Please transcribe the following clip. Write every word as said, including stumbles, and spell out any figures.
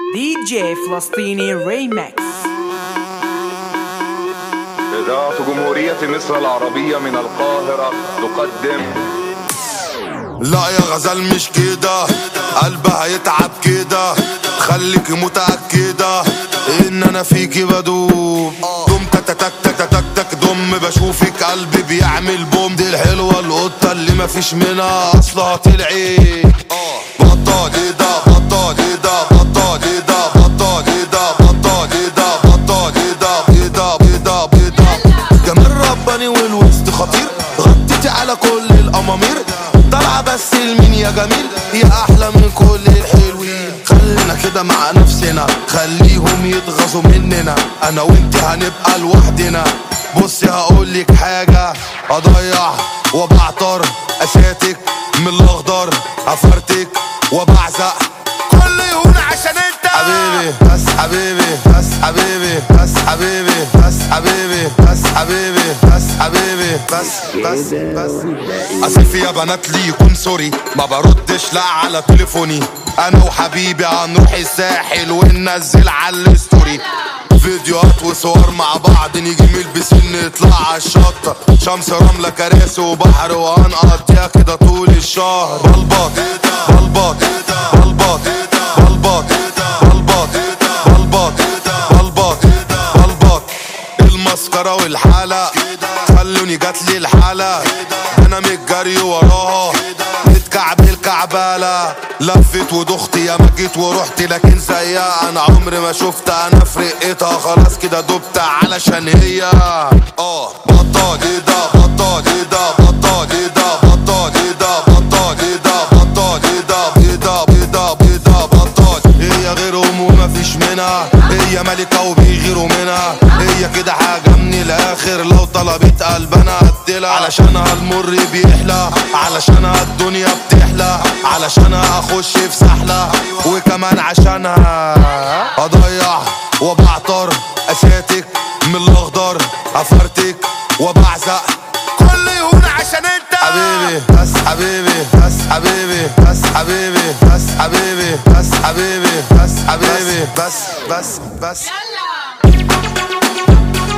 دي جي فلسطيني ريمكس. إذاعة جمهورية مصر العربية من القاهرة تقدم. لا يا غزال مش كده، قلبها هيتعب كده، خليكي متأكدة ان انا فيكي بدوب. دم تك تك تك تك تك دم، بشوفك قلبي بيعمل بوم. دي الحلوة القطة اللي مفيش منها اصلها طلعت. بطل ايه ده بطل ايه ده بطل ايه ده بطل ايه ده بطل ايه ده بطل ايه ده ايه ده ايه ده ايه ده. جمال رباني والوسط خطير، غطيتي على كل الامامير. طالعة بس المين يا جميل، يا احلى من كل الحلوين. خلينا كده مع نفسنا، خليهم يتغاظوا مننا، انا وانت هنبقى لوحدنا. بصي هقولك حاجة، اضيع وبعطر اساتك من الاخضر، افرتك وبعزق كل يهون عشان انت حبيبي. بس حبيبي بس حبيبي بس حبيبي بس حبيبي بس حبيبي بس حبيبي بس بس بس. اسف يا بنات لي يكون سوري، ما بردش لا على تليفوني. انا وحبيبي هنروح الساحل وننزل على الستوري فيديوهات وصور مع بعض، نيجي من البسين نطلع على الشط، شمس رملة كراسي وبحر، وهنقضيها كده طول الشهر. بلبط بلبط بلبط بلبط بلبط بلبط بلبط بلبط. المسكرة والحالة خلوني جاتلي الحالة، انا متجري وراها نتكعب الكعبالة. لفت ودخت يا ما جيت ورحت، لكن زيها انا عمري ما شفت. انا في رقتها خلاص كده دبت علشان هي اه بطل ايه ده بطل ايه ده بطل ايه ده بطل ايه ده بطل ايه ده بطل ايه ده ايه ده ايه ده ايه ده بطل. هي غيرهم ومفيش منها، هي ملكة وبيغيروا منها. هي كده حاجة من الاخر، لو طلبت قلب انا هديلها. علشانها المر بيحلى، علشانها الدنيا بتحلى، علشانها اخش في سحلة، وكمان عشانها اضيع وبعطر اساتك من الاخضر، افرتك وبعزق كل يهون عشان انت حبيبي. بس حبيبي بس حبيبي بس حبيبي بس حبيبي بس حبيبي بس حبيبي بس بس بس.